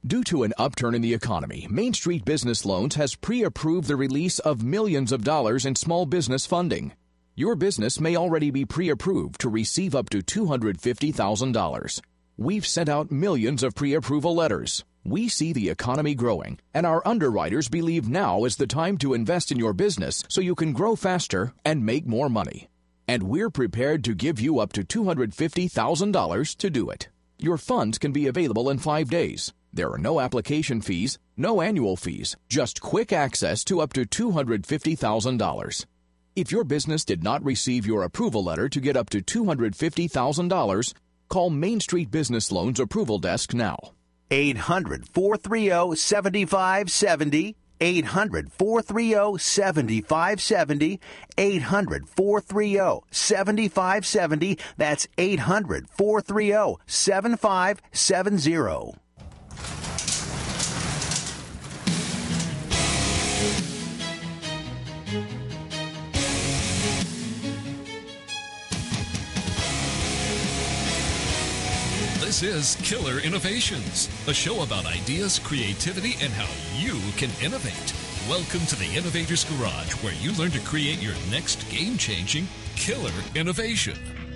Due to an upturn in the economy, Main Street Business Loans has pre-approved the release of millions of dollars in small business funding. Your business may already be pre-approved to receive up to $250,000. We've sent out millions of pre-approval letters. We see the economy growing, and our underwriters believe now is the time to invest in your business so you can grow faster and make more money. And we're prepared to give you up to $250,000 to do it. Your funds can be available in 5 days. There are no application fees, no annual fees, just quick access to up to $250,000. If your business did not receive your approval letter to get up to $250,000, call Main Street Business Loans Approval Desk now. 800-430-7570. 800-430-7570. 800-430-7570. That's 800-430-7570. This is Killer Innovations, a show about ideas, creativity, and how you can innovate. Welcome to the Innovator's Garage, where you learn to create your next game-changing killer innovation.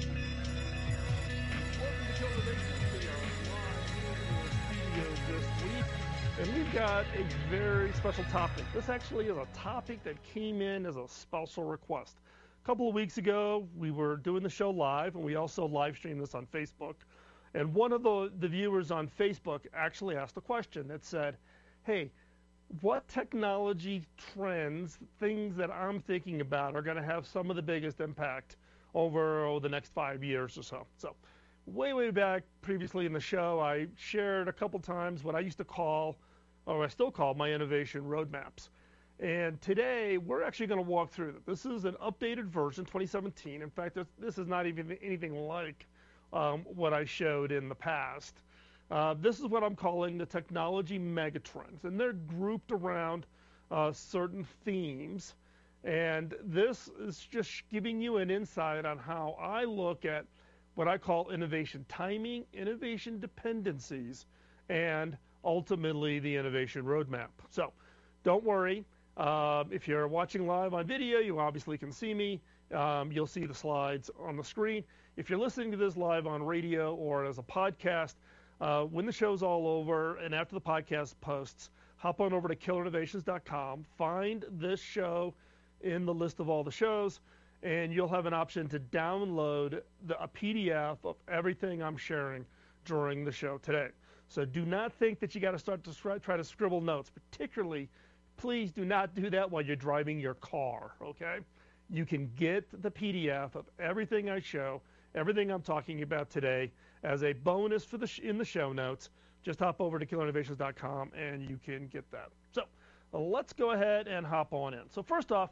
And we've got a very special topic. This actually is a topic that came in as a special request. A couple of weeks ago, we were doing the show live, and we also live streamed this on Facebook. And one of the viewers on Facebook actually asked a question that said, hey, what technology trends, things that I'm thinking about are going to have some of the biggest impact over the next 5 years or so? So way back previously in the show, I shared a couple times what I used to call, or I still call, my innovation roadmaps. And today, we're actually going to walk through them. This is an updated version, 2017. In fact, this is not even anything like what I showed in the past. This is what I'm calling the technology megatrends, and they're grouped around certain themes. And this is just giving you an insight on how I look at what I call innovation timing, innovation dependencies, and ultimately the innovation roadmap. So don't worry. If you're watching live on video, you obviously can see me. You'll see the slides on the screen. If you're listening to this live on radio or as a podcast, when the show's all over and after the podcast posts, hop on over to killerinnovations.com, find this show in the list of all the shows, and you'll have an option to download a PDF of everything I'm sharing during the show today. So do not think that you got to start to try to scribble notes. Particularly, please do not do that while you're driving your car, okay? You can get the PDF of everything I show, everything I'm talking about today, as a bonus for in the show notes. Just hop over to killerinnovations.com and you can get that. So let's go ahead and hop on in. So first off,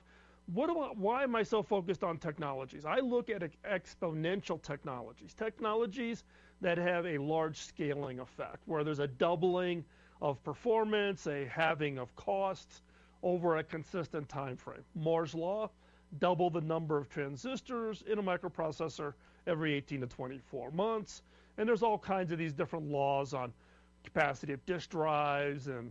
why am I so focused on technologies? I look at exponential technologies that have a large scaling effect, where there's a doubling of performance, a halving of costs over a consistent time frame. Moore's Law, double the number of transistors in a microprocessor every 18 to 24 months. And there's all kinds of these different laws on capacity of disk drives and,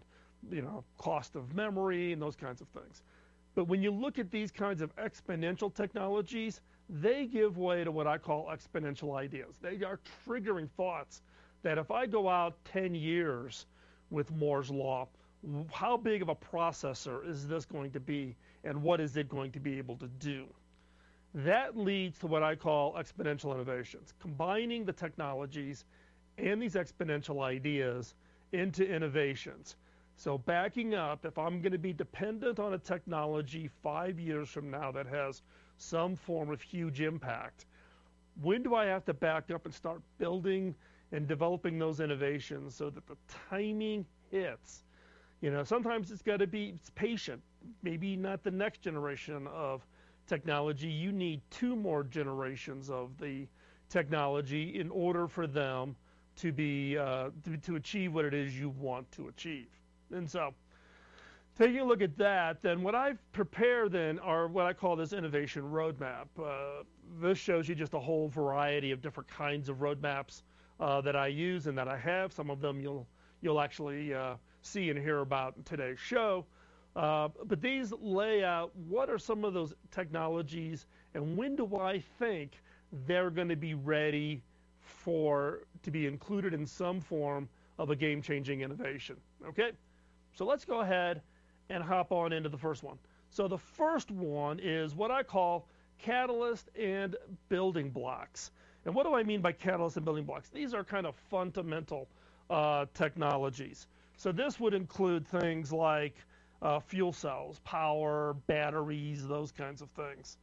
cost of memory and those kinds of things. But when you look at these kinds of exponential technologies, they give way to what I call exponential ideas. They are triggering thoughts that if I go out 10 years with Moore's Law, how big of a processor is this going to be, and what is it going to be able to do? That leads to what I call exponential innovations, combining the technologies and these exponential ideas into innovations. So backing up, if I'm going to be dependent on a technology 5 years from now that has some form of huge impact, when do I have to back up and start building and developing those innovations so that the timing hits? Sometimes it's got to be patient. Maybe not the next generation of technology. You need 2 more generations of the technology in order for them to be to achieve what it is you want to achieve. And so, taking a look at that, then what I've prepared then are what I call this innovation roadmap. This shows you just a whole variety of different kinds of roadmaps that I use and that I have. Some of them you'll actually see and hear about in today's show. But these lay out what are some of those technologies and when do I think they're going to be ready to be included in some form of a game-changing innovation. Okay, so let's go ahead and hop on into the first one. So the first one is what I call catalyst and building blocks. And what do I mean by catalyst and building blocks? These are kind of fundamental technologies. So this would include things like fuel cells, power, batteries, those kinds of things.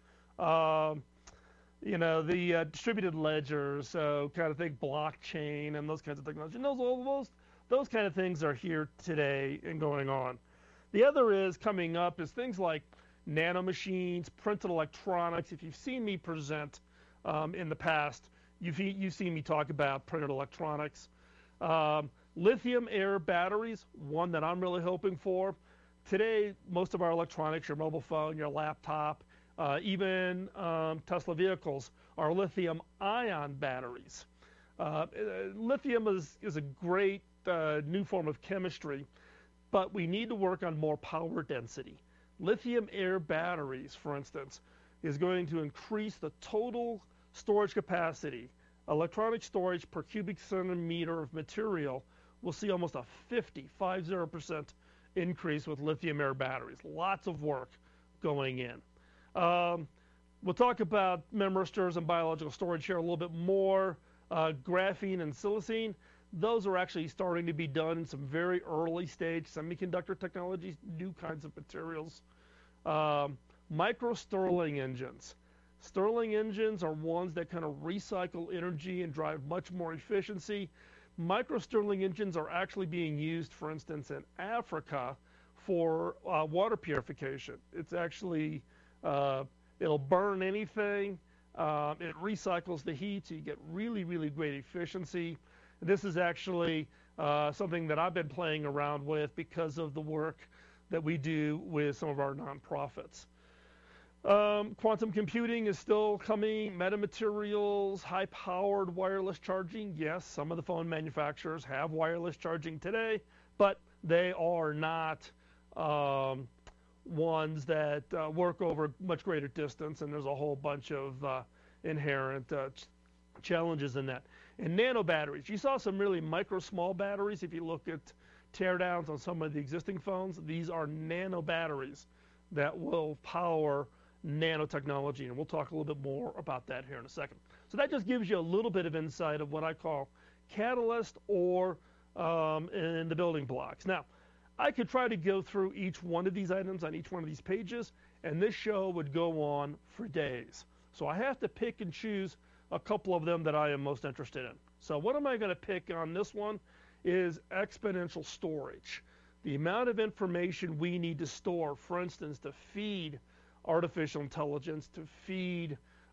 The distributed ledgers, so kind of think blockchain and those kinds of technology. And those kind of things are here today and going on. The other is coming up is things like nanomachines, printed electronics. If you've seen me present in the past, you've seen me talk about printed electronics. Lithium-air batteries, one that I'm really hoping for. Today, most of our electronics, your mobile phone, your laptop, even Tesla vehicles are lithium-ion batteries. Lithium is a great new form of chemistry, but we need to work on more power density. Lithium-air batteries, for instance, is going to increase the total storage capacity. Electronic storage per cubic centimeter of material will see almost a 50% increase with lithium-air batteries. Lots of work going in. We'll talk about memristors and biological storage here a little bit more. Graphene and silicene, those are actually starting to be done in some very early stage semiconductor technologies, new kinds of materials. Micro Stirling engines. Stirling engines are ones that kind of recycle energy and drive much more efficiency. Micro Stirling engines are actually being used, for instance, in Africa for water purification. It's actually, it'll burn anything. It recycles the heat, so you get really, really great efficiency. This is actually something that I've been playing around with because of the work that we do with some of our nonprofits. Quantum computing is still coming. Metamaterials, high-powered wireless charging. Yes, some of the phone manufacturers have wireless charging today, but they are not ones that work over much greater distance, and there's a whole bunch of inherent challenges in that. And nano batteries. You saw some really small batteries. If you look at teardowns on some of the existing phones, these are nano batteries that will power nanotechnology, and we'll talk a little bit more about that here in a second. So that just gives you a little bit of insight of what I call catalyst or in the building blocks. Now, I could try to go through each one of these items on each one of these pages, and this show would go on for days. So I have to pick and choose a couple of them that I am most interested in. So what am I going to pick on this one is exponential storage. The amount of information we need to store, for instance, to feed artificial intelligence, to feed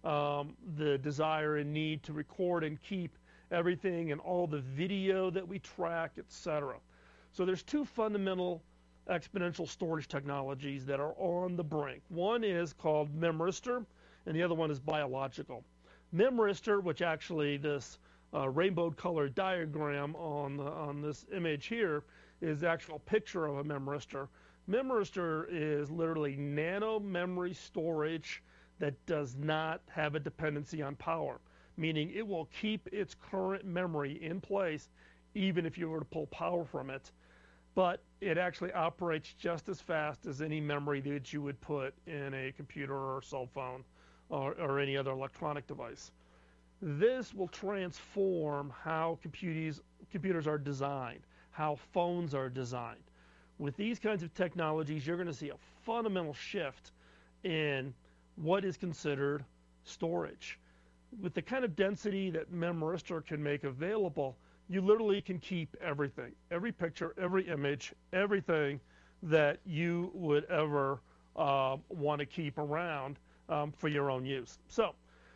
the desire and need to record and keep everything and all the video that we track, etc. So there's two fundamental exponential storage technologies that are on the brink. One is called memristor, and the other one is biological. Memristor, which actually this rainbow-colored diagram on this image here is the actual picture of a memristor. Memristor is literally nano memory storage that does not have a dependency on power, meaning it will keep its current memory in place even if you were to pull power from it, but it actually operates just as fast as any memory that you would put in a computer or cell phone or any other electronic device. This will transform how computers are designed, how phones are designed. With these kinds of technologies, you're going to see a fundamental shift in what is considered storage. With the kind of density that memristor can make available, you literally can keep everything, every picture, every image, everything that you would ever want to keep around for your own use. So,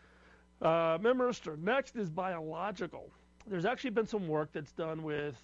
memristor. Next is biological. There's actually been some work that's done with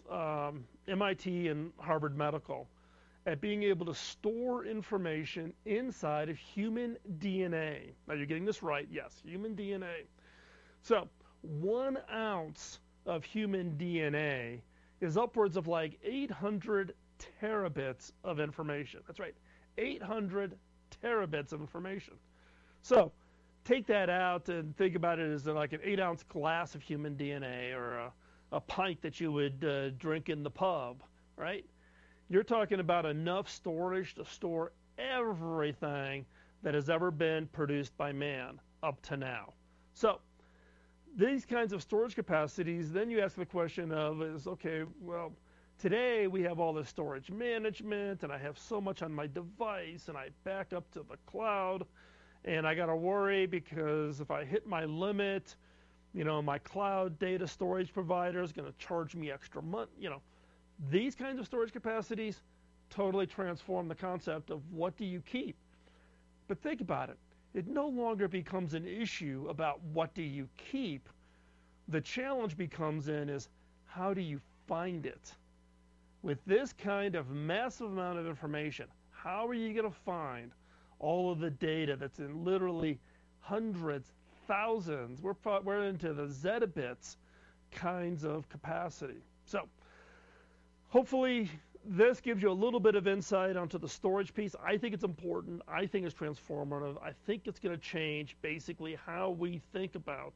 MIT and Harvard Medical at being able to store information inside of human DNA. Now, you're getting this right. Yes, human DNA. So, 1 ounce of human DNA is upwards of like 800 terabits of information. That's right, 800 terabits of information. So take that out and think about it as like an 8-ounce glass of human DNA, or a pint that you would drink in the pub, right? You're talking about enough storage to store everything that has ever been produced by man up to now. So these kinds of storage capacities, then you ask the question of okay, well, today we have all this storage management, and I have so much on my device, and I back up to the cloud, and I got to worry because if I hit my limit, my cloud data storage provider is going to charge me extra money. These kinds of storage capacities totally transform the concept of what do you keep. But think about it. It no longer becomes an issue about what do you keep. The challenge becomes is how do you find it? With this kind of massive amount of information, how are you going to find all of the data that's in literally hundreds, thousands? We're into the zettabytes kinds of capacity. So hopefully this gives you a little bit of insight onto the storage piece. I think it's important. I think it's transformative. I think it's going to change basically how we think about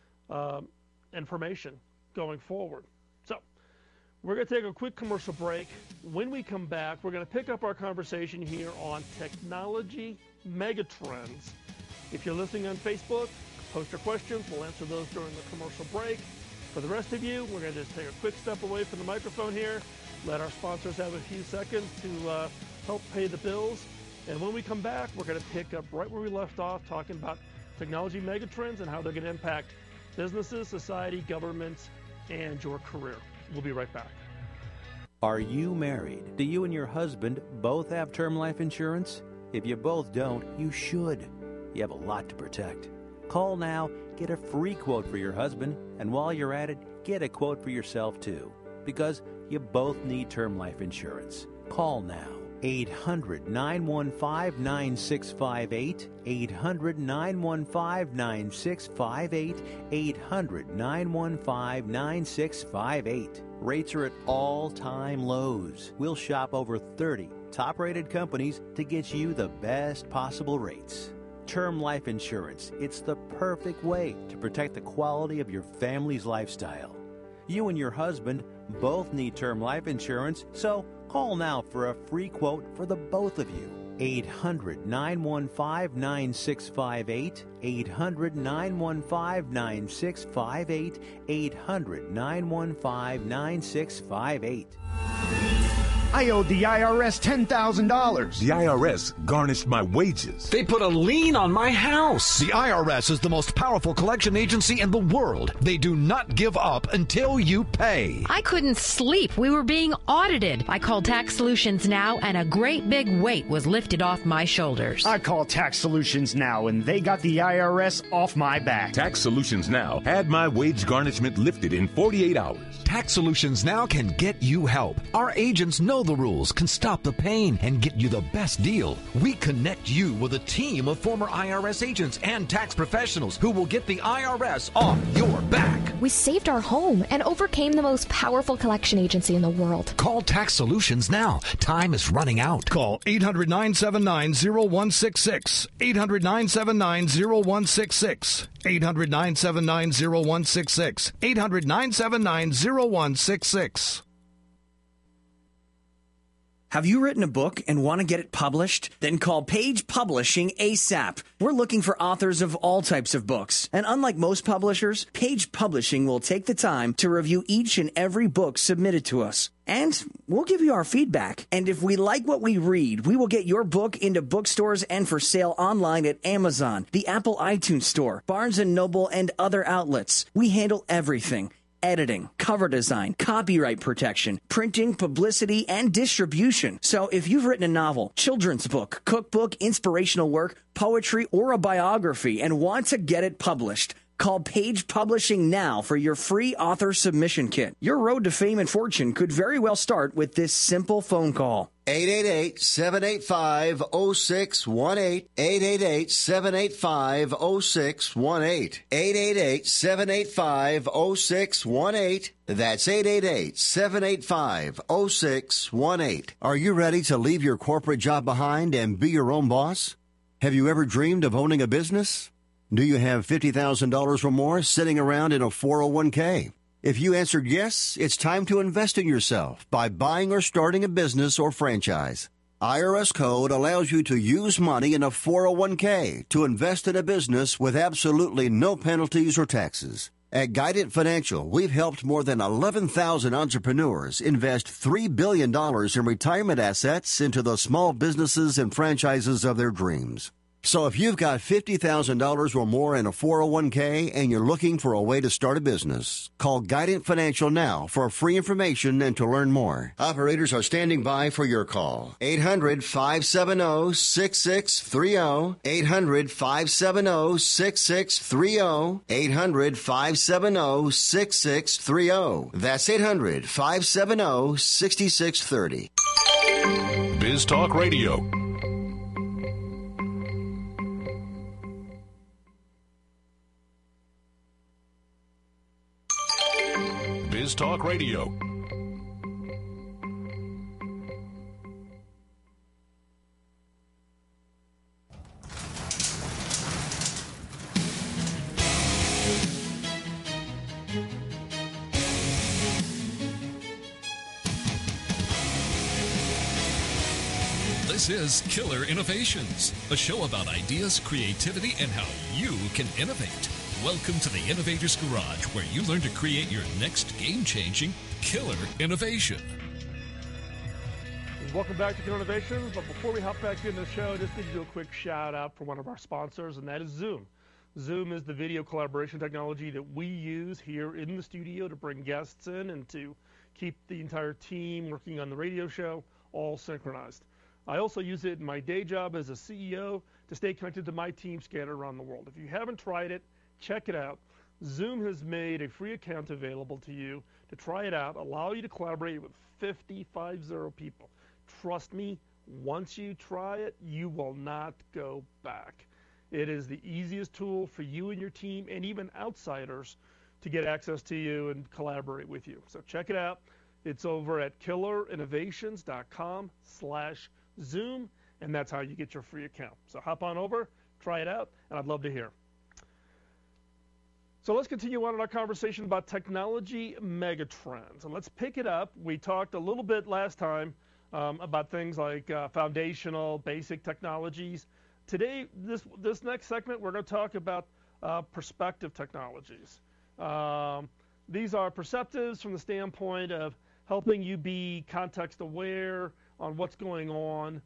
information going forward. So we're going to take a quick commercial break. When we come back, we're going to pick up our conversation here on technology megatrends. If you're listening on Facebook, post your questions. We'll answer those during the commercial break. For the rest of you, we're going to just take a quick step away from the microphone here, let our sponsors have a few seconds to help pay the bills. And when we come back, we're going to pick up right where we left off, talking about technology megatrends and how they're going to impact businesses, society, governments, and your career. We'll be right back. Are you married? Do you and your husband both have term life insurance? If you both don't, you should. You have a lot to protect. Call now, get a free quote for your husband, and while you're at it, get a quote for yourself too. Because you both need term life insurance. Call now. 800-915-9658. 800-915-9658. 800-915-9658. Rates are at all-time lows. We'll shop over 30 top-rated companies to get you the best possible rates. Term life insurance, it's the perfect way to protect the quality of your family's lifestyle. You and your husband both need term life insurance, so call now for a free quote for the both of you. 800-915-9658. 800-915-9658. 800-915-9658. I owed the IRS $10,000. The IRS garnished my wages. They put a lien on my house. The IRS is the most powerful collection agency in the world. They do not give up until you pay. I couldn't sleep. We were being audited. I called Tax Solutions Now, and a great big weight was lifted off my shoulders. I called Tax Solutions Now, and they got the IRS off my back. Tax Solutions Now had my wage garnishment lifted in 48 hours. Tax Solutions Now can get you help. Our agents know the rules, can stop the pain, and get you the best deal. We connect you with a team of former IRS agents and tax professionals who will get the IRS off your back. We saved our home and overcame the most powerful collection agency in the world. Call Tax Solutions now. Time is running out. Call 800-979-0166. 800-979-0166. 800-979-0166. 800-979-0166. Have you written a book and want to get it published? Then call Page Publishing ASAP. We're looking for authors of all types of books. And unlike most publishers, Page Publishing will take the time to review each and every book submitted to us. And we'll give you our feedback. And if we like what we read, we will get your book into bookstores and for sale online at Amazon, the Apple iTunes Store, Barnes & Noble, and other outlets. We handle everything. Editing, cover design, copyright protection, printing, publicity, and distribution. So if you've written a novel, children's book, cookbook, inspirational work, poetry, or a biography and want to get it published, call Page Publishing now for your free author submission kit. Your road to fame and fortune could very well start with this simple phone call. 888-785-0618. 888-785-0618. 888-785-0618. That's 888-785-0618. Are you ready to leave your corporate job behind and be your own boss? Have you ever dreamed of owning a business? Do you have $50,000 or more sitting around in a 401k? If you answered yes, it's time to invest in yourself by buying or starting a business or franchise. IRS code allows you to use money in a 401k to invest in a business with absolutely no penalties or taxes. At Guidant Financial, we've helped more than 11,000 entrepreneurs invest $3 billion in retirement assets into the small businesses and franchises of their dreams. So if you've got $50,000 or more in a 401k and you're looking for a way to start a business, call Guidant Financial now for free information and to learn more. Operators are standing by for your call. 800-570-6630. 800-570-6630. 800-570-6630. That's 800-570-6630. Biz Talk Radio. Biz Talk Radio. This is Killer Innovations, a show about ideas, creativity, and how you can innovate. Welcome to the Innovator's Garage, where you learn to create your next game-changing killer innovation. Welcome back to Killer Innovations. But before we hop back into the show, I just need to do a quick shout out for one of our sponsors, and that is Zoom. Zoom is the video collaboration technology that we use here in the studio to bring guests in and to keep the entire team working on the radio show all synchronized. I also use it in my day job as a CEO to stay connected to my team scattered around the world. If you haven't tried it, check it out. Zoom has made a free account available to you to try it out, allow you to collaborate with 50 people. Trust me, once you try it, you will not go back. It is the easiest tool for you and your team and even outsiders to get access to you and collaborate with you. So check it out. It's over at killerinnovations.com/Zoom, and that's how you get your free account. So hop on over, try it out, and I'd love to hear. So let's continue on in our conversation about technology megatrends. And let's pick it up. We talked a little bit last time about things like foundational, basic technologies. Today, this next segment, we're going to talk about perspective technologies. These are perceptives from the standpoint of helping you be context aware on what's going on,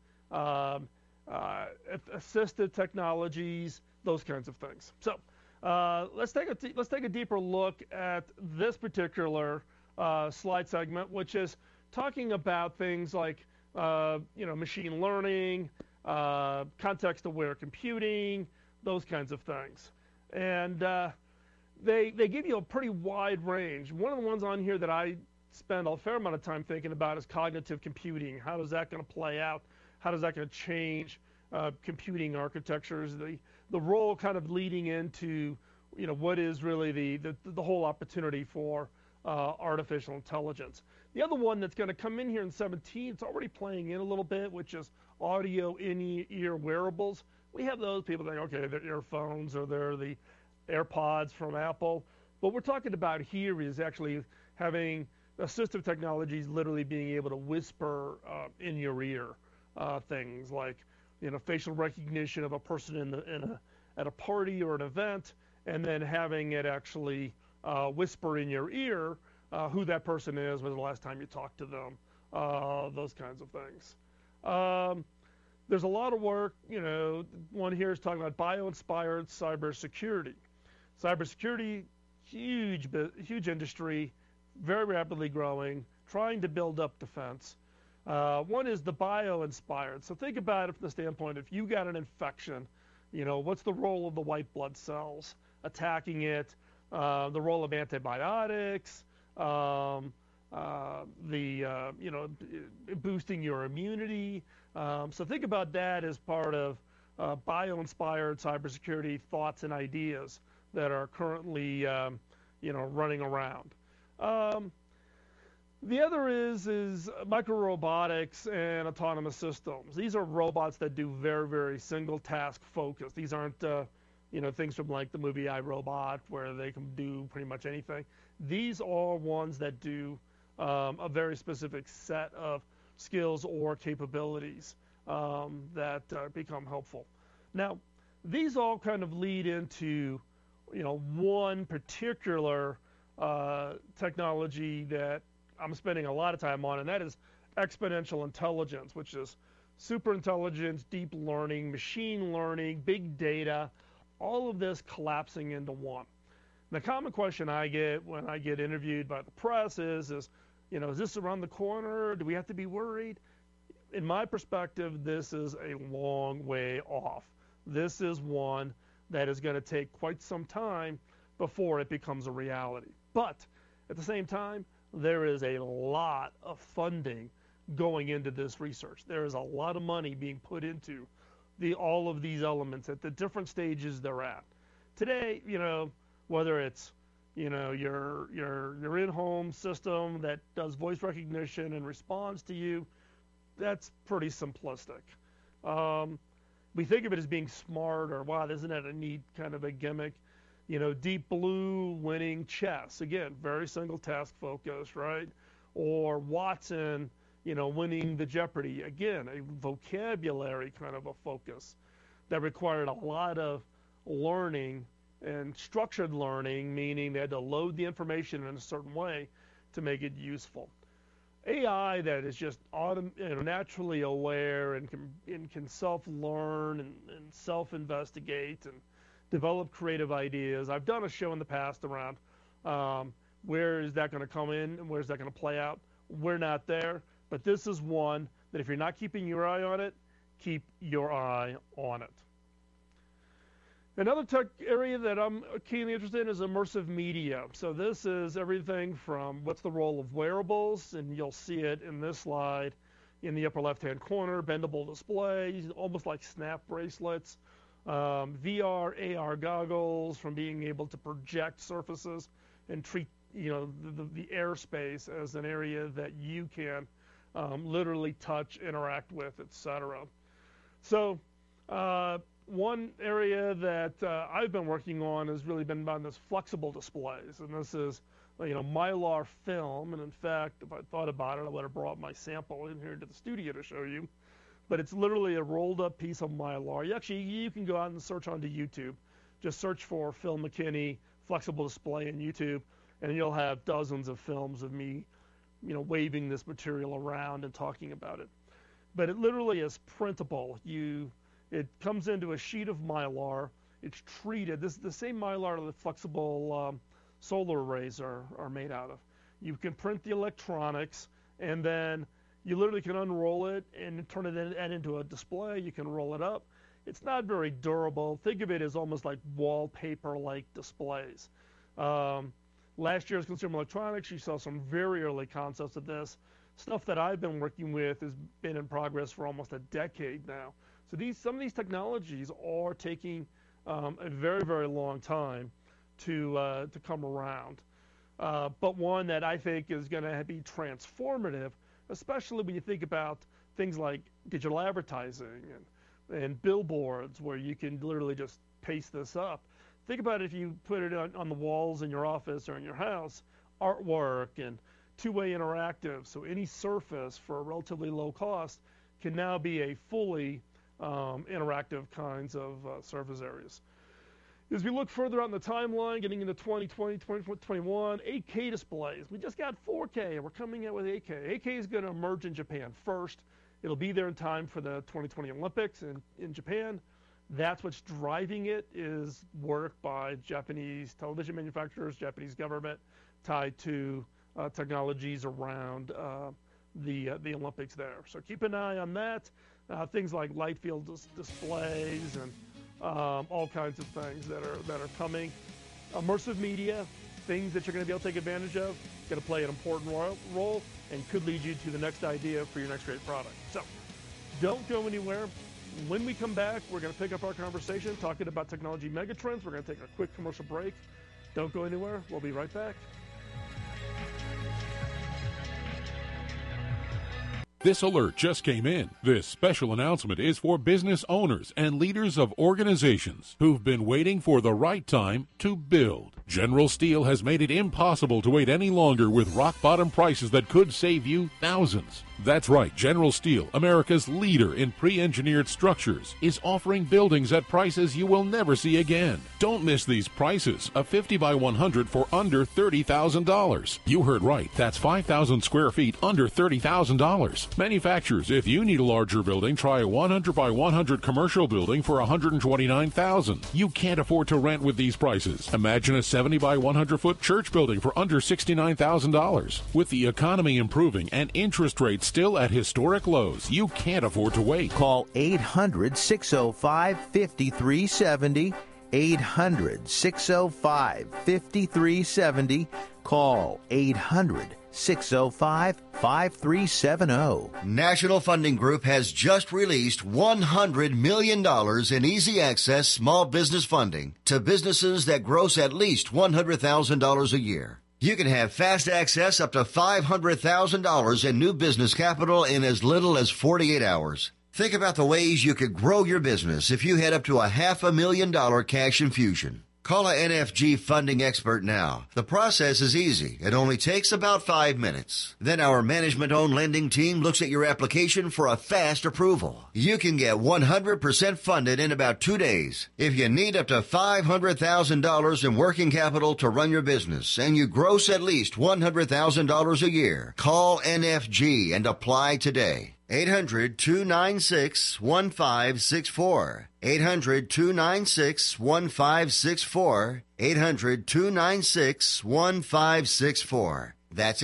assistive technologies, those kinds of things. So let's take a deeper look at this particular slide segment, which is talking about things like machine learning, context-aware computing, those kinds of things, and they give you a pretty wide range. One of the ones on here that I spend a fair amount of time thinking about is cognitive computing. How is that going to play out? How is that going to change computing architectures? The role kind of leading into what is really the whole opportunity for artificial intelligence. The other one that's going to come in here in 17, it's already playing in a little bit, which is audio in-ear wearables. We have those people think, okay, they're earphones or they're the AirPods from Apple. What we're talking about here is actually having assistive technologies literally being able to whisper in your ear things like facial recognition of a person at a party or an event, and then having it actually whisper in your ear who that person is, when the last time you talked to them, those kinds of things. There's a lot of work, one here is talking about bio-inspired cybersecurity. Cybersecurity, huge industry, very rapidly growing, trying to build up defense. One is the bio-inspired. So think about it from the standpoint, if you got an infection, what's the role of the white blood cells attacking it, the role of antibiotics, boosting your immunity. So think about that as part of bio-inspired cybersecurity thoughts and ideas that are currently, running around. The other is micro-robotics and autonomous systems. These are robots that do very, very single task focus. These aren't, things from like the movie iRobot where they can do pretty much anything. These are ones that do a very specific set of skills or capabilities that become helpful. Now, these all kind of lead into, one particular technology that I'm spending a lot of time on, and that is exponential intelligence, which is super intelligence, deep learning, machine learning, big data, all of this collapsing into one. The common question I get when I get interviewed by the press is this around the corner? Do we have to be worried? In my perspective, this is a long way off. This is one that is going to take quite some time before it becomes a reality. But at the same time, there is a lot of funding going into this research. There is a lot of money being put into all of these elements at the different stages they're at. Today, whether it's your in-home system that does voice recognition and responds to you, that's pretty simplistic. We think of it as being smart, or wow, isn't that a neat kind of a gimmick? Deep Blue winning chess. Again, very single task focus, right? Or Watson, winning the Jeopardy. Again, a vocabulary kind of a focus that required a lot of learning and structured learning, meaning they had to load the information in a certain way to make it useful. AI that is just naturally aware and can self-learn and self-investigate and develop creative ideas. I've done a show in the past around where is that going to come in and where's that going to play out. We're not there, but this is one that if you're not keeping your eye on it, keep your eye on it. Another tech area that I'm keenly interested in is immersive media. So this is everything from what's the role of wearables, and you'll see it in this slide in the upper left-hand corner, bendable displays, almost like Snap bracelets, VR, AR goggles, from being able to project surfaces and treat the airspace as an area that you can literally touch, interact with, etc. So one area that I've been working on has really been on this flexible displays, and this is Mylar film. And in fact, if I thought about it, I would have brought my sample in here to the studio to show you. But it's literally a rolled up piece of Mylar. You can go out and search onto YouTube. Just search for Phil McKinney flexible display in YouTube, and you'll have dozens of films of me, waving this material around and talking about it. But it literally is printable. It comes into a sheet of Mylar. It's treated. This is the same Mylar that the flexible solar arrays are made out of. You can print the electronics, and then you literally can unroll it and turn it into a display. You can roll it up. It's not very durable. Think of it as almost like wallpaper-like displays. Last year's Consumer Electronics, you saw some very early concepts of this. Stuff that I've been working with has been in progress for almost a decade now. So some of these technologies are taking a very, very long time to come around. But one that I think is going to be transformative, especially when you think about things like digital advertising and billboards, where you can literally just paste this up. Think about it if you put it on the walls in your office or in your house, artwork and two-way interactive. So any surface for a relatively low cost can now be a fully interactive kinds of surface areas. As we look further out in the timeline, getting into 2020, 2021, 8K displays. We just got 4K, and we're coming out with 8K. 8K is going to emerge in Japan first. It'll be there in time for the 2020 Olympics in Japan. That's what's driving it, is work by Japanese television manufacturers, Japanese government, tied to technologies around the Olympics there. So keep an eye on that. Things like light field displays and all kinds of things that are coming. Immersive media, things that you're going to be able to take advantage of. going to play an important role and could lead you to the next idea for your next great product. So don't go anywhere. When we come back, we're going to pick up our conversation talking about technology megatrends. We're going to take a quick commercial break. Don't go anywhere. We'll be right back. This alert just came in. This special announcement is for business owners and leaders of organizations who've been waiting for the right time to build. General Steel has made it impossible to wait any longer with rock-bottom prices that could save you thousands. That's right, General Steel, America's leader in pre-engineered structures, is offering buildings at prices you will never see again. Don't miss these prices. A 50 by 100 for under $30,000. You heard right. That's 5,000 square feet under $30,000. Manufacturers, if you need a larger building, try a 100 by 100 commercial building for $129,000. You can't afford to rent with these prices. Imagine a 70 by 100 foot church building for under $69,000. With the economy improving and interest rates still at historic lows, you can't afford to wait. Call 800-605-5370. 800-605-5370. Call 800-605-5370. National Funding Group has just released $100 million in easy access small business funding to businesses that gross at least $100,000 a year. You can have fast access up to $500,000 in new business capital in as little as 48 hours. Think about the ways you could grow your business if you had up to a $500,000 cash infusion. Call a NFG funding expert now. The process is easy. It only takes about 5 minutes. Then our management-owned lending team looks at your application for a fast approval. You can get 100% funded in about 2 days. If you need up to $500,000 in working capital to run your business and you gross at least $100,000 a year, call NFG and apply today. 800-296-1564. 800-296-1564. 800-296-1564. That's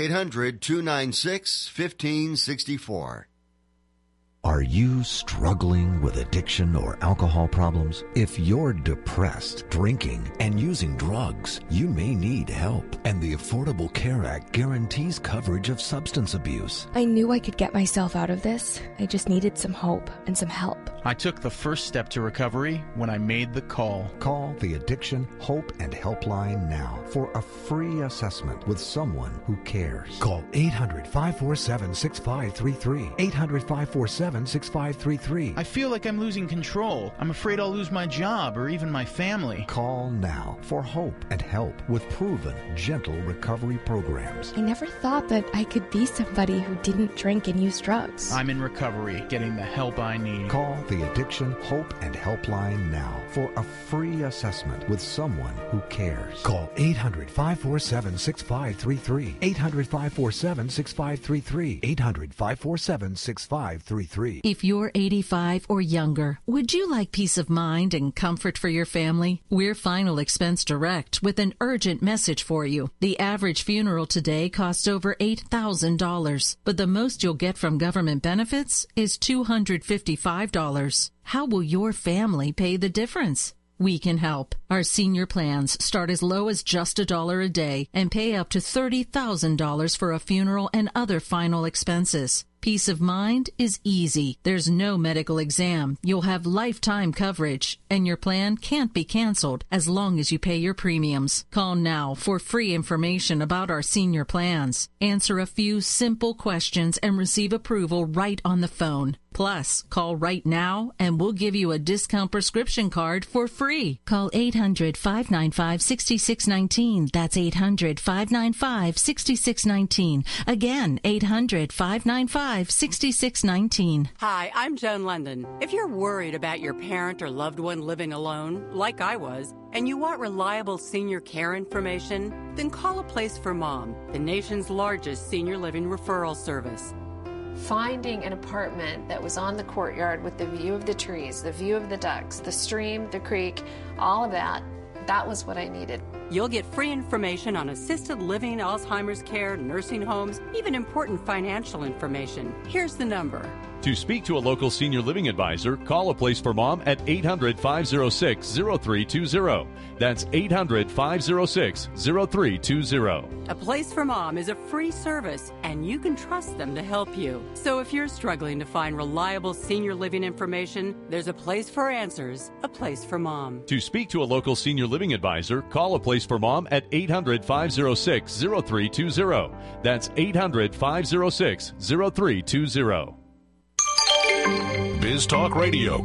800-296-1564. Are you struggling with addiction or alcohol problems? If you're depressed, drinking, and using drugs, you may need help. And the Affordable Care Act guarantees coverage of substance abuse. I knew I could get myself out of this. I just needed some hope and some help. I took the first step to recovery when I made the call. Call the Addiction, Hope, and Helpline now for a free assessment with someone who cares. Call 800-547-6533. 800-547-6533. I feel like I'm losing control. I'm afraid I'll lose my job or even my family. Call now for hope and help with proven, gentle recovery programs. I never thought that I could be somebody who didn't drink and use drugs. I'm in recovery, getting the help I need. Call the Addiction, Hope, and Helpline now for a free assessment with someone who cares. Call 800-547-6533. 800-547-6533. 800-547-6533. If you're 85 or younger, would you like peace of mind and comfort for your family? We're Final Expense Direct with an urgent message for you. The average funeral today costs over $8,000, but the most you'll get from government benefits is $255. How will your family pay the difference? We can help. Our senior plans start as low as just $1 a day and pay up to $30,000 for a funeral and other final expenses. Peace of mind is easy. There's no medical exam. You'll have lifetime coverage, and your plan can't be canceled as long as you pay your premiums. Call now for free information about our senior plans. Answer a few simple questions and receive approval right on the phone. Plus, call right now and we'll give you a discount prescription card for free. Call 800-595-6619. That's 800-595-6619. Again, 800-595-6619. Hi, I'm Joan London. If you're worried about your parent or loved one living alone, like I was, and you want reliable senior care information, then call A Place for Mom, the nation's largest senior living referral service. Finding an apartment that was on the courtyard with the view of the trees, the view of the ducks, the stream, the creek, all of that, that was what I needed. You'll get free information on assisted living, Alzheimer's care, nursing homes, even important financial information. Here's the number. To speak to a local senior living advisor, call A Place for Mom at 800-506-0320. That's 800-506-0320. A Place for Mom is a free service, and you can trust them to help you. So if you're struggling to find reliable senior living information, there's a place for answers, A Place for Mom. To speak to a local senior living advisor, call A Place for Mom at 800-506-0320. That's 800-506-0320. Biz Talk Radio.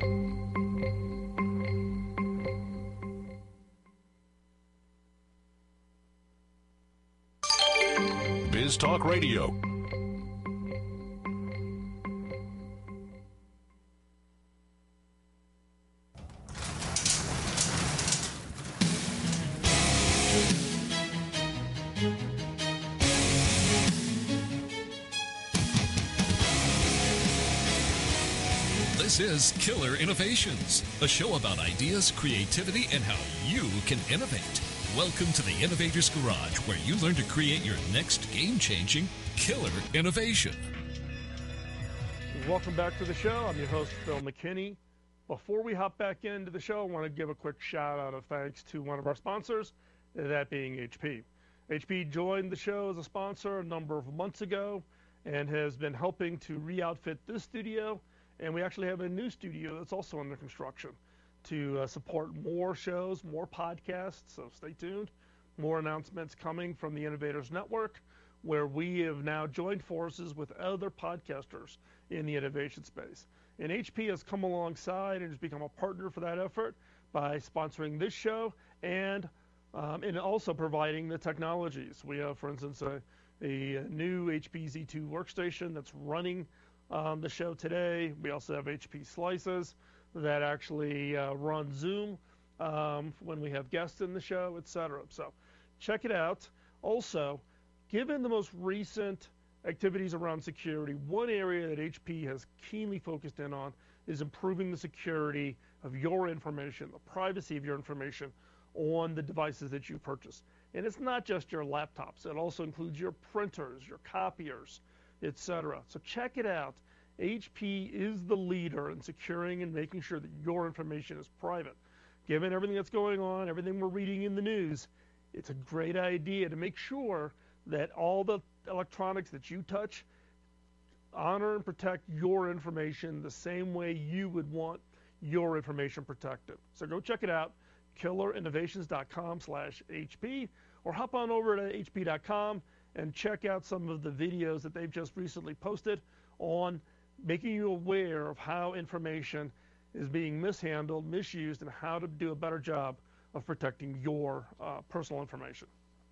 Biz Talk Radio. This is Killer Innovations, a show about ideas, creativity, and how you can innovate. Welcome to the Innovator's Garage, where you learn to create your next game-changing killer innovation. Welcome back to the show. I'm your host, Phil McKinney. Before we hop back into the show, I want to give a quick shout-out of thanks to one of our sponsors, that being HP. HP joined the show as a sponsor a number of months ago and has been helping to re-outfit this studio. And we actually have a new studio that's also under construction to support more shows, more podcasts, so stay tuned. More announcements coming from the Innovators Network, where we have now joined forces with other podcasters in the innovation space. And HP has come alongside and has become a partner for that effort by sponsoring this show and also providing the technologies. We have, for instance, a new HP Z2 workstation that's running the show today. We also have HP Slices that actually run Zoom when we have guests in the show, etc. So check it out. Also, given the most recent activities around security, one area that HP has keenly focused in on is improving the security of your information, the privacy of your information on the devices that you purchase. And it's not just your laptops. It also includes your printers, your copiers, etc. So check it out. HP is the leader in securing and making sure that your information is private. Given everything that's going on, everything we're reading in the news, it's a great idea to make sure that all the electronics that you touch honor and protect your information the same way you would want your information protected. So go check it out, killerinnovations.com/HP, or hop on over to hp.com and check out some of the videos that they've just recently posted on making you aware of how information is being mishandled, misused, and how to do a better job of protecting your personal information.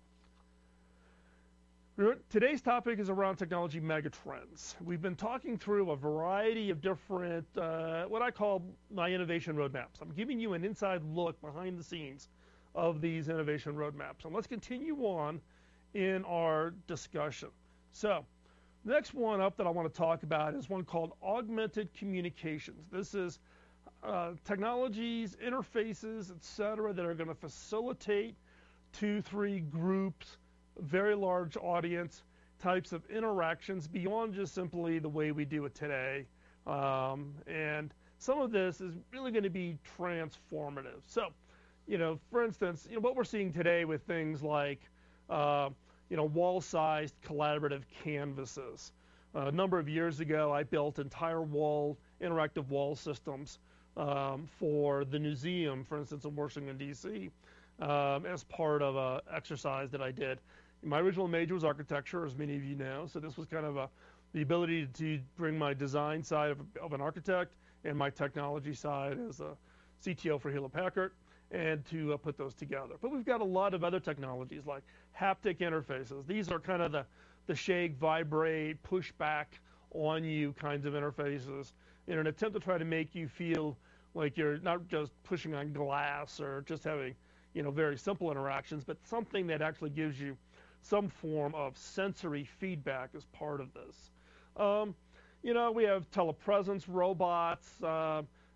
Today's topic is around technology megatrends. We've been talking through a variety of different, what I call my innovation roadmaps. I'm giving you an inside look behind the scenes of these innovation roadmaps. And let's continue on in our discussion. So, the next one up that I want to talk about is one called augmented communications. This is technologies, interfaces, etc., that are going to facilitate 2-3 groups, very large audience types of interactions beyond just simply the way we do it today. And some of this is really going to be transformative. So, for instance, what we're seeing today with things like wall-sized collaborative canvases. A number of years ago, I built entire interactive wall systems for the museum, for instance, in Washington, D.C., as part of an exercise that I did. My original major was architecture, as many of you know, so this was kind of the ability to bring my design side of an architect and my technology side as a CTO for Hewlett-Packard, and to put those together. But we've got a lot of other technologies like haptic interfaces. These are kind of the shake, vibrate, push back on you kinds of interfaces in an attempt to try to make you feel like you're not just pushing on glass or just having very simple interactions, but something that actually gives you some form of sensory feedback as part of this. We have telepresence robots.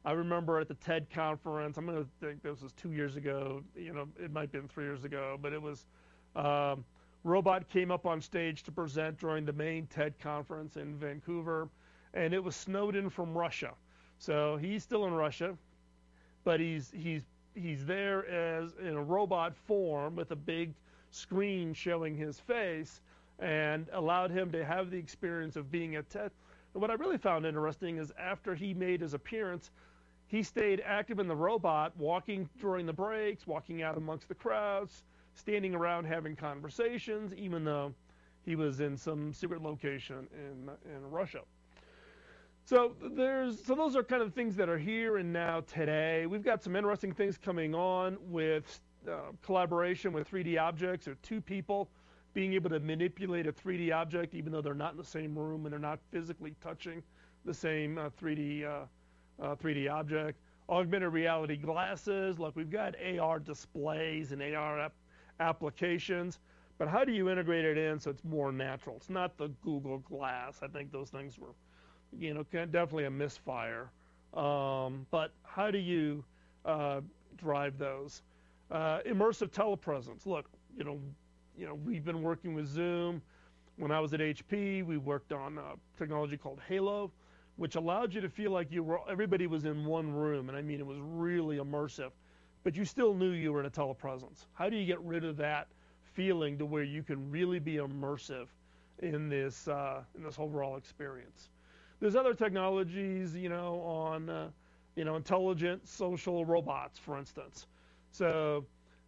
I remember at the TED conference, I'm going to think this was 2 years ago, it might have been 3 years ago, but it was, robot came up on stage to present during the main TED conference in Vancouver, and it was Snowden from Russia. So he's still in Russia, but he's there as in a robot form with a big screen showing his face, and allowed him to have the experience of being at TED. And what I really found interesting is after he made his appearance, he stayed active in the robot, walking during the breaks, walking out amongst the crowds, standing around having conversations, even though he was in some secret location in Russia. So those are kind of things that are here and now today. We've got some interesting things coming on with collaboration with 3D objects, or two people being able to manipulate a 3D object even though they're not in the same room and they're not physically touching the same 3D object. Augmented reality glasses. Look, we've got AR displays and AR applications, but how do you integrate it in so it's more natural? It's not the Google Glass. I think those things were, definitely a misfire. But how do you drive those? Immersive telepresence. Look, we've been working with Zoom. When I was at HP, we worked on technology called Halo, which allowed you to feel like everybody was in one room, and I mean it was really immersive, but you still knew you were in a telepresence. How do you get rid of that feeling to where you can really be immersive in this overall experience? There's other technologies, on intelligent social robots, for instance. So,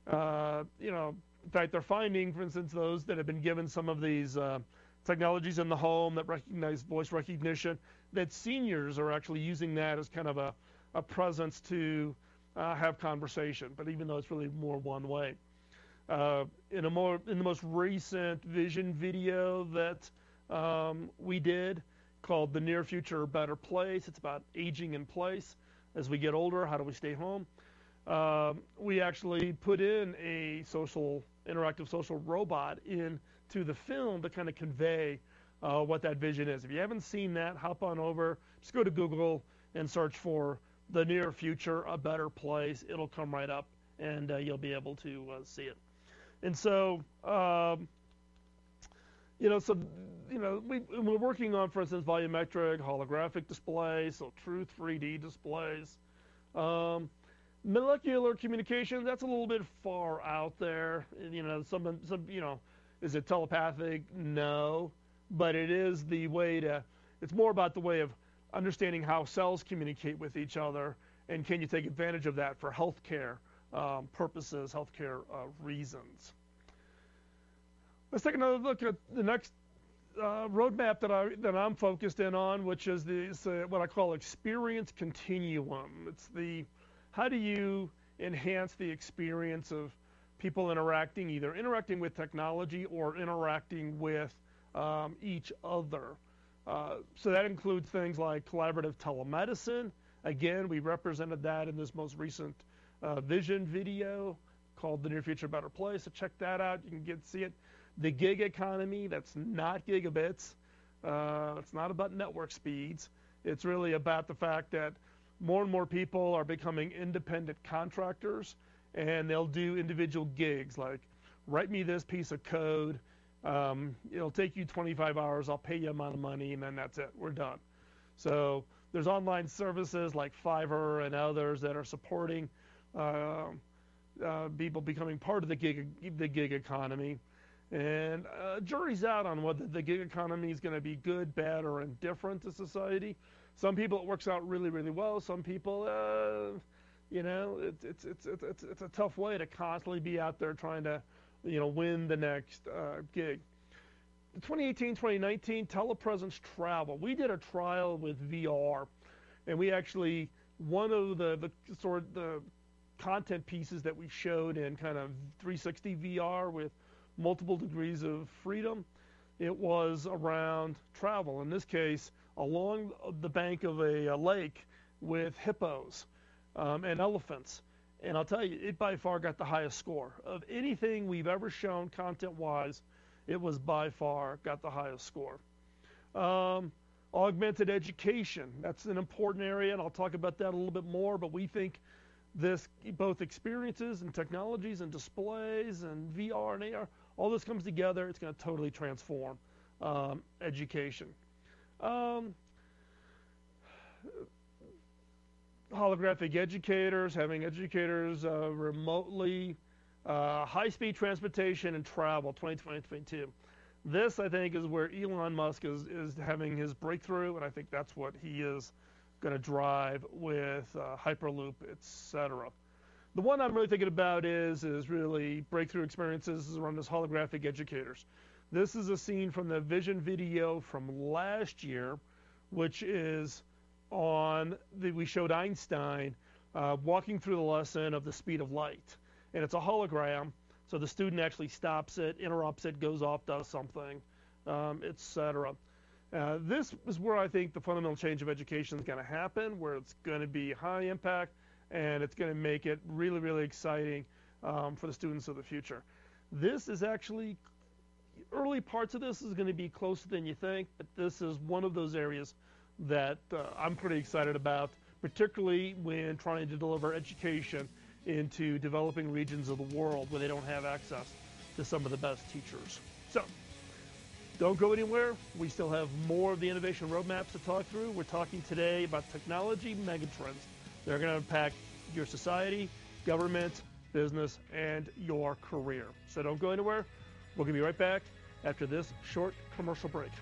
in fact, they're finding, for instance, those that have been given some of these technologies in the home that recognize voice recognition, that seniors are actually using that as kind of a presence to have conversation, but even though it's really more one way. In the most recent vision video that we did called The Near Future, A Better Place, it's about aging in place. As we get older, how do we stay home? We actually put in a interactive social robot into the film to kind of convey what that vision is. If you haven't seen that, hop on over, just go to Google and search for The Near Future, A Better Place. It'll come right up, and you'll be able to see it. And so, we're working on, for instance, volumetric, holographic displays, so true 3D displays. Molecular communication, that's a little bit far out there. Is it telepathic? No. But it is the way it's more about the way of understanding how cells communicate with each other, and can you take advantage of that for healthcare purposes, healthcare reasons. Let's take another look at the next roadmap that I'm focused in on, which is what I call experience continuum. It's how do you enhance the experience of people either interacting with technology or interacting with each other. So that includes things like collaborative telemedicine. Again, we represented that in this most recent vision video called The Near Future, A Better Place. So check that out. You can see it. The gig economy, that's not gigabits. It's not about network speeds. It's really about the fact that more and more people are becoming independent contractors, and they'll do individual gigs like, write me this piece of code. It'll take you 25 hours. I'll pay you an amount of money, and then that's it. We're done. So there's online services like Fiverr and others that are supporting people becoming part of the gig economy. And jury's out on whether the gig economy is going to be good, bad, or indifferent to society. Some people it works out really, really well. Some people, it's a tough way to constantly be out there trying to, win the next gig. 2018, 2019, telepresence travel. We did a trial with VR, and we actually, one of the content pieces that we showed in kind of 360 VR with multiple degrees of freedom, it was around travel. In this case, along the bank of a lake with hippos and elephants. And I'll tell you, it by far got the highest score. Of anything we've ever shown content-wise, it was by far got the highest score. Augmented education, that's an important area, and I'll talk about that a little bit more, but we think this, both experiences and technologies and displays and VR and AR, all this comes together, it's going to totally transform education. Holographic educators, having educators remotely, high-speed transportation and travel, 2022. This, I think, is where Elon Musk is having his breakthrough, and I think that's what he is going to drive with Hyperloop, etc. The one I'm really thinking about is really breakthrough experiences around this holographic educators. This is a scene from the Vision video from last year, which is we showed Einstein walking through the lesson of the speed of light. And it's a hologram, so the student actually stops it, interrupts it, goes off, does something, etc. This is where I think the fundamental change of education is going to happen, where it's going to be high impact, and it's going to make it really, really exciting for the students of the future. This is actually, early parts of this is going to be closer than you think, but this is one of those areas that I'm pretty excited about, particularly when trying to deliver education into developing regions of the world where they don't have access to some of the best teachers. So, don't go anywhere. We still have more of the innovation roadmaps to talk through. We're talking today about technology megatrends that are going to impact your society, government, business, and your career. So don't go anywhere. We're going to be right back after this short commercial break.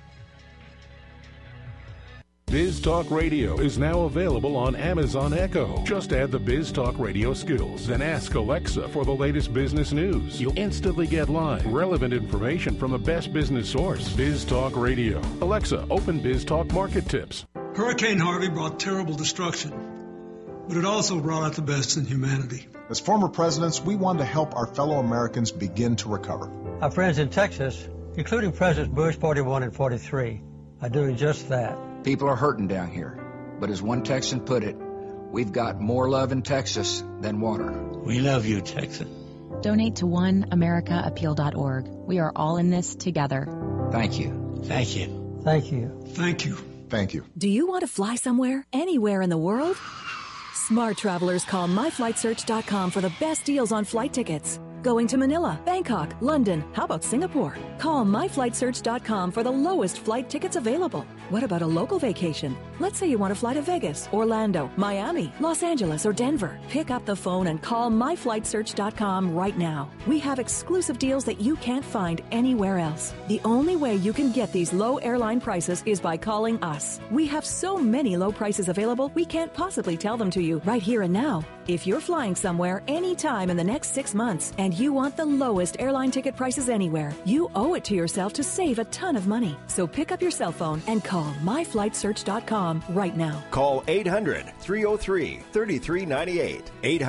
Biz Talk Radio is now available on Amazon Echo. Just add the Biz Talk Radio skills, then ask Alexa for the latest business news. You'll instantly get live, relevant information from the best business source. Biz Talk Radio. Alexa, open Biz Talk Market Tips. Hurricane Harvey brought terrible destruction, but it also brought out the best in humanity. As former presidents, we want to help our fellow Americans begin to recover. Our friends in Texas, including Presidents Bush 41 and 43, are doing just that. People are hurting down here, but as one Texan put it, we've got more love in Texas than water. We love you, Texas. Donate to oneamericaappeal.org. We are all in this together. Thank you. Thank you. Thank you. Thank you. Thank you. Do you want to fly somewhere, anywhere in the world? Smart travelers call myflightsearch.com for the best deals on flight tickets. Going to Manila, Bangkok, London, how about Singapore? Call myflightsearch.com for the lowest flight tickets available. What about a local vacation? Let's say you want to fly to Vegas, Orlando, Miami, Los Angeles, or Denver. Pick up the phone and call myflightsearch.com right now. We have exclusive deals that you can't find anywhere else. The only way you can get these low airline prices is by calling us. We have so many low prices available, we can't possibly tell them to you right here and now. If you're flying somewhere anytime in the next 6 months and you want the lowest airline ticket prices anywhere, you owe it to yourself to save a ton of money. So pick up your cell phone and call myflightsearch.com right now. Call 800-303-3398.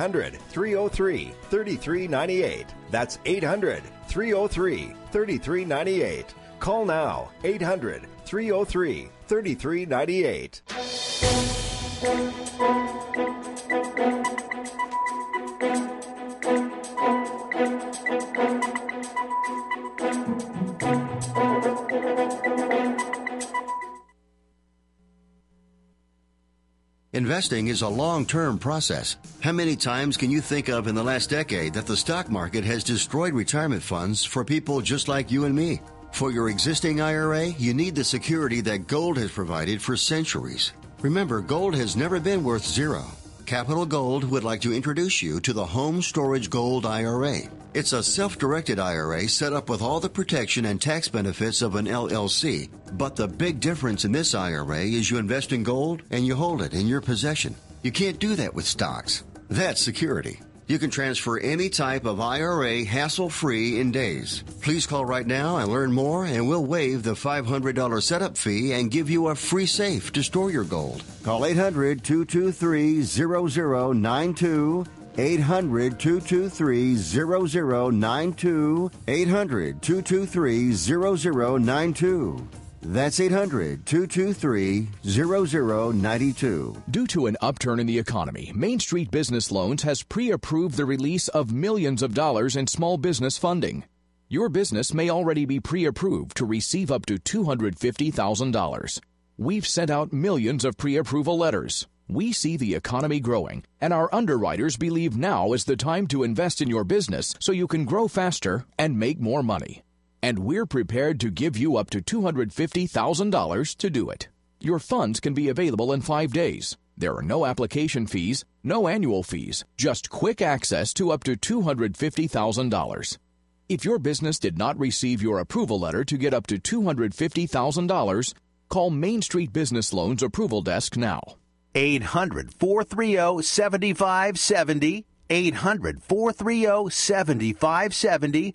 800-303-3398. That's 800-303-3398. Call now. 800-303-3398. Investing is a long-term process. How many times can you think of in the last decade that the stock market has destroyed retirement funds for people just like you and me? For your existing IRA, you need the security that gold has provided for centuries. Remember, gold has never been worth zero. Capital Gold would like to introduce you to the Home Storage Gold IRA. It's a self-directed IRA set up with all the protection and tax benefits of an LLC. But the big difference in this IRA is you invest in gold and you hold it in your possession. You can't do that with stocks. That's security. You can transfer any type of IRA hassle-free in days. Please call right now and learn more, and we'll waive the $500 setup fee and give you a free safe to store your gold. Call 800-223-0092. 800-223-0092. 800-223-0092. That's 800-223-0092. Due to an upturn in the economy, Main Street Business Loans has pre-approved the release of millions of dollars in small business funding. Your business may already be pre-approved to receive up to $250,000. We've sent out millions of pre-approval letters. We see the economy growing, and our underwriters believe now is the time to invest in your business so you can grow faster and make more money. And we're prepared to give you up to $250,000 to do it. Your funds can be available in 5 days. There are no application fees, no annual fees, just quick access to up to $250,000. If your business did not receive your approval letter to get up to $250,000, call Main Street Business Loans Approval Desk now. 800-430-7570. 800-430-7570.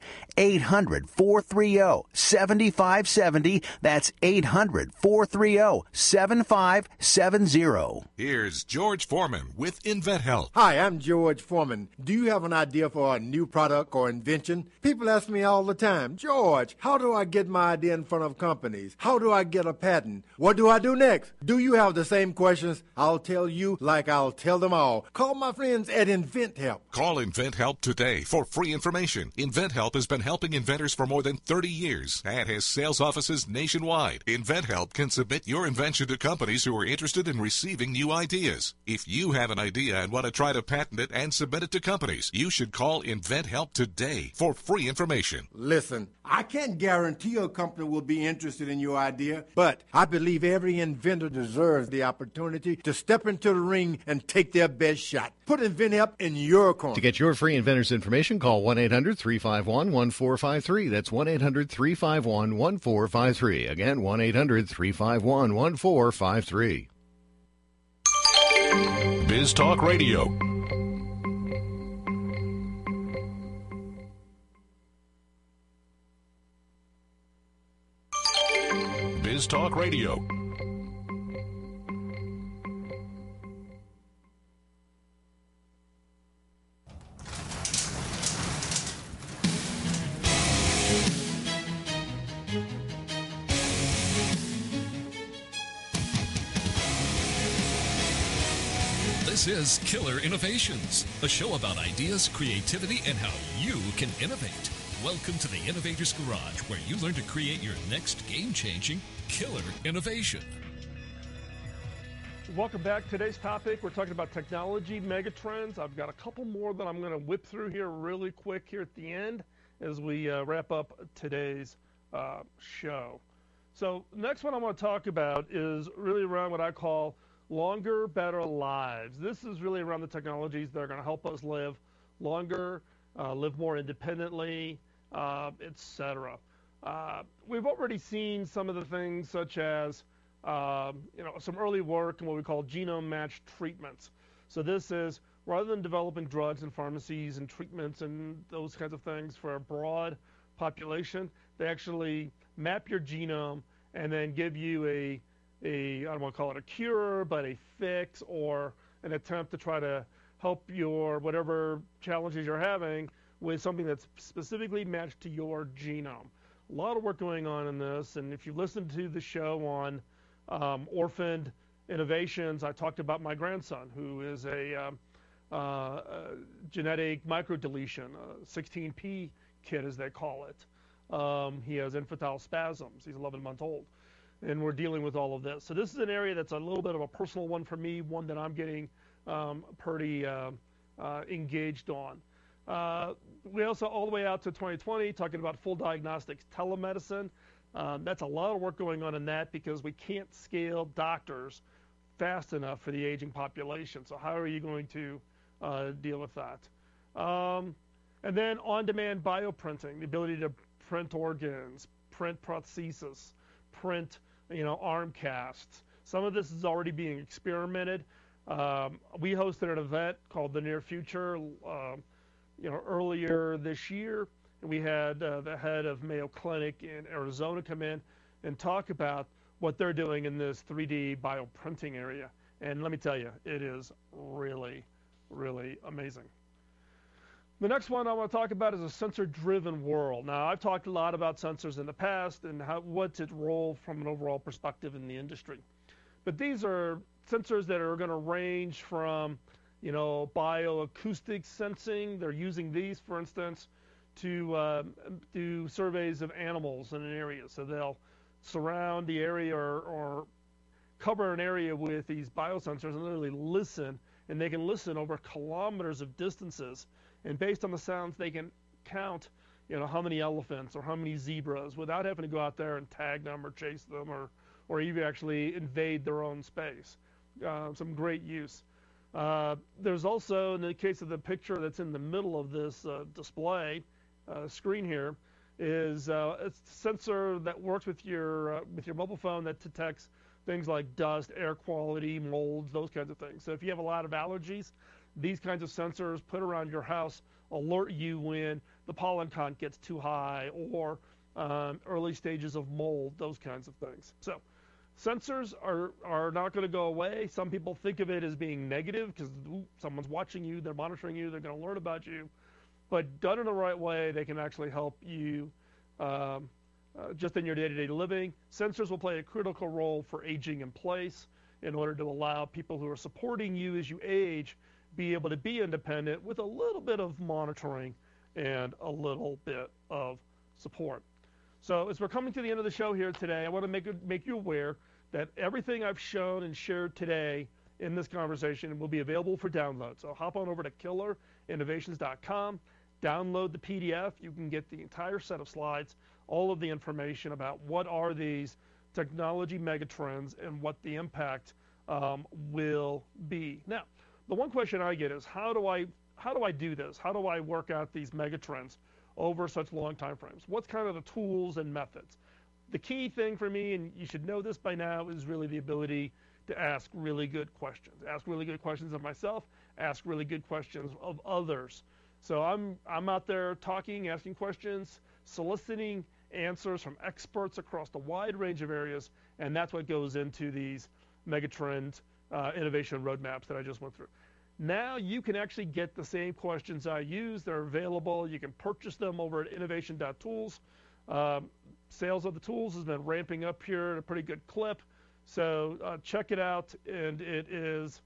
800-430-7570. That's 800-430-7570. Here's George Foreman with InventHelp. Hi, I'm George Foreman. Do you have an idea for a new product or invention? People ask me all the time, George, how do I get my idea in front of companies? How do I get a patent? What do I do next? Do you have the same questions? I'll tell you like I'll tell them all. Call my friends at InventHelp. Call InventHelp today for free information. InventHelp has been helping inventors for more than 30 years and has sales offices nationwide. InventHelp can submit your invention to companies who are interested in receiving new ideas. If you have an idea and want to try to patent it and submit it to companies, you should call InventHelp today for free information. Listen, I can't guarantee a company will be interested in your idea, but I believe every inventor deserves the opportunity to step into the ring and take their best shot. Put InventHelp in your corner. To get your free inventor's information, call 1-800-351-1453. That's 1-800-351-1453. Again, 1-800-351-1453. Biz Talk Radio. Biz Talk Radio. This is Killer Innovations, a show about ideas, creativity, and how you can innovate. Welcome to the Innovator's Garage, where you learn to create your next game-changing killer innovation. Welcome back. Today's topic, we're talking about technology megatrends. I've got a couple more that I'm going to whip through here really quick here at the end as we wrap up today's show. So the next one I want to talk about is really around what I call longer, better lives. This is really around the technologies that are going to help us live longer, live more independently, etc. We've already seen some of the things such as some early work in what we call genome-matched treatments. So this is, rather than developing drugs and pharmacies and treatments and those kinds of things for a broad population, they actually map your genome and then give you a I don't want to call it a cure, but a fix or an attempt to try to help your whatever challenges you're having with something that's specifically matched to your genome. A lot of work going on in this, and if you listen to the show on orphaned innovations, I talked about my grandson, who is a genetic microdeletion, 16p kid as they call it. He has infantile spasms. He's 11 months old. And we're dealing with all of this. So this is an area that's a little bit of a personal one for me, one that I'm getting pretty engaged on. We also, all the way out to 2020, talking about full diagnostics telemedicine. That's a lot of work going on in that because we can't scale doctors fast enough for the aging population. So how are you going to deal with that? And then on-demand bioprinting, the ability to print organs, print prosthesis, print arm casts. Some of this is already being experimented. We hosted an event called The Near Future earlier this year. And we had the head of Mayo Clinic in Arizona come in and talk about what they're doing in this 3D bioprinting area. And let me tell you, it is really, really amazing. The next one I want to talk about is a sensor-driven world. Now, I've talked a lot about sensors in the past and what's its role from an overall perspective in the industry. But these are sensors that are going to range from, bioacoustic sensing. They're using these, for instance, to do surveys of animals in an area. So they'll surround the area or cover an area with these biosensors and literally listen, and they can listen over kilometers of distances. And based on the sounds, they can count, how many elephants or how many zebras without having to go out there and tag them or chase them or even actually invade their own space. Some great use. There's also, in the case of the picture that's in the middle of this display screen here, is a sensor that works with your mobile phone that detects things like dust, air quality, molds, those kinds of things. So if you have a lot of allergies, these kinds of sensors put around your house alert you when the pollen count gets too high or early stages of mold, those kinds of things. So sensors are not going to go away. Some people think of it as being negative because someone's watching you, they're monitoring you, they're going to learn about you. But done in the right way, they can actually help you just in your day-to-day living. Sensors will play a critical role for aging in place in order to allow people who are supporting you as you age be able to be independent with a little bit of monitoring and a little bit of support. So as we're coming to the end of the show here today, I want to make you aware that everything I've shown and shared today in this conversation will be available for download. So hop on over to killerinnovations.com, download the PDF. You can get the entire set of slides, all of the information about what are these technology megatrends and what the impact will be. Now, the one question I get is how do I do this? How do I work out these megatrends over such long time frames? What's kind of the tools and methods? The key thing for me, and you should know this by now, is really the ability to ask really good questions. Ask really good questions of myself, ask really good questions of others. So I'm out there talking, asking questions, soliciting answers from experts across a wide range of areas, and that's what goes into these megatrend innovation roadmaps that I just went through. Now you can actually get the same questions I use. They're available. You can purchase them over at innovation.tools. Sales of the tools has been ramping up here at a pretty good clip. So check it out, and it is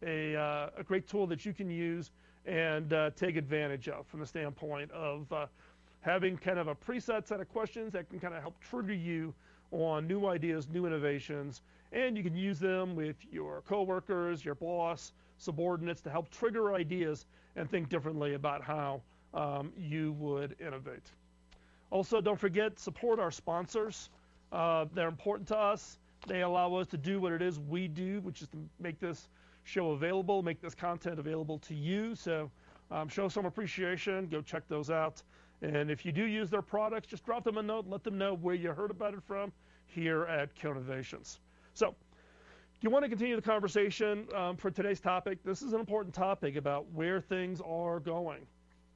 a great tool that you can use and take advantage of from the standpoint of having kind of a preset set of questions that can kind of help trigger you on new ideas, new innovations, and you can use them with your coworkers, your boss, subordinates to help trigger ideas and think differently about how you would innovate. Also, don't forget, support our sponsors. They're important to us. They allow us to do what it is we do, which is to make this show available, make this content available to you. So show some appreciation. Go check those out. And if you do use their products, just drop them a note and let them know where you heard about it from here at Killer Innovations. So do you want to continue the conversation for today's topic? This is an important topic about where things are going.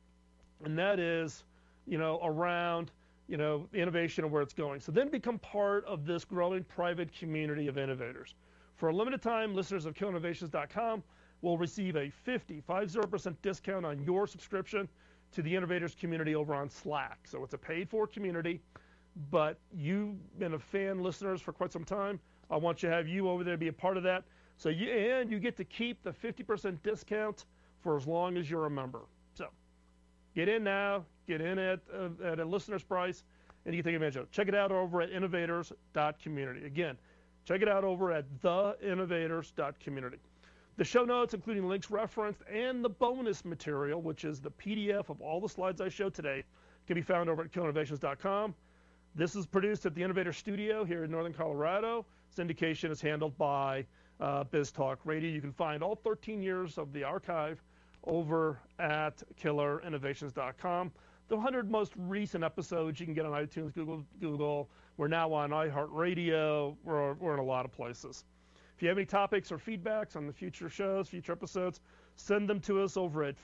And that is, around, the innovation and where it's going. So then become part of this growing private community of innovators. For a limited time, listeners of killerinnovations.com will receive a 50% discount on your subscription to the innovators community over on Slack. So it's a paid-for community, but you've been a fan listeners for quite some time. I want to have you over there to be a part of that. So you get to keep the 50% discount for as long as you're a member. So get in now, get in at a listener's price, and you can take advantage of it. Check it out over at innovators.community. Again, check it out over at theinnovators.community. The show notes, including links referenced, and the bonus material, which is the PDF of all the slides I showed today, can be found over at killerinnovations.com. This is produced at the Innovator Studio here in Northern Colorado. Syndication is handled by BizTalk Radio. You can find all 13 years of the archive over at killerinnovations.com. The 100 most recent episodes you can get on iTunes, Google. We're now on iHeartRadio. We're in a lot of places. If you have any topics or feedbacks on the future shows, future episodes, send them to us over at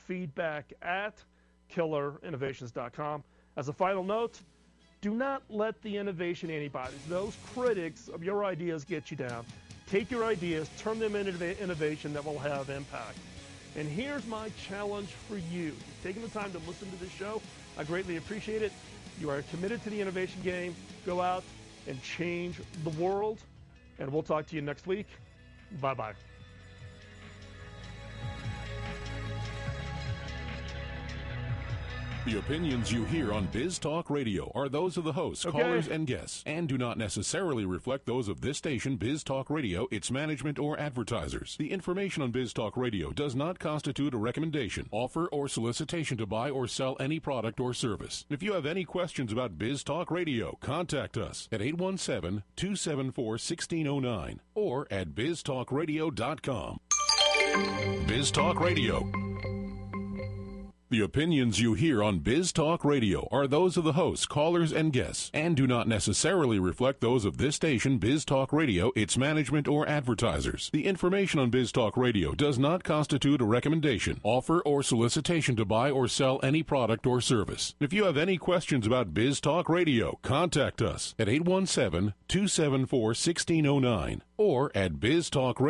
feedback@killerinnovations.com. As a final note, do not let the innovation antibodies, those critics of your ideas, get you down. Take your ideas, turn them into innovation that will have impact. And here's my challenge for you. You've taken the time to listen to this show. I greatly appreciate it. You are committed to the innovation game. Go out and change the world. And we'll talk to you next week. Bye-bye. The opinions you hear on Biz Talk Radio are those of the hosts, callers, and guests, and do not necessarily reflect those of this station, Biz Talk Radio, its management, or advertisers. The information on Biz Talk Radio does not constitute a recommendation, offer, or solicitation to buy or sell any product or service. If you have any questions about Biz Talk Radio, contact us at 817-274-1609 or at biztalkradio.com. Biz Talk Radio. The opinions you hear on Biz Talk Radio are those of the hosts, callers, and guests, and do not necessarily reflect those of this station, Biz Talk Radio, its management, or advertisers. The information on Biz Talk Radio does not constitute a recommendation, offer, or solicitation to buy or sell any product or service. If you have any questions about Biz Talk Radio, contact us at 817-274-1609 or at biztalkradio.com.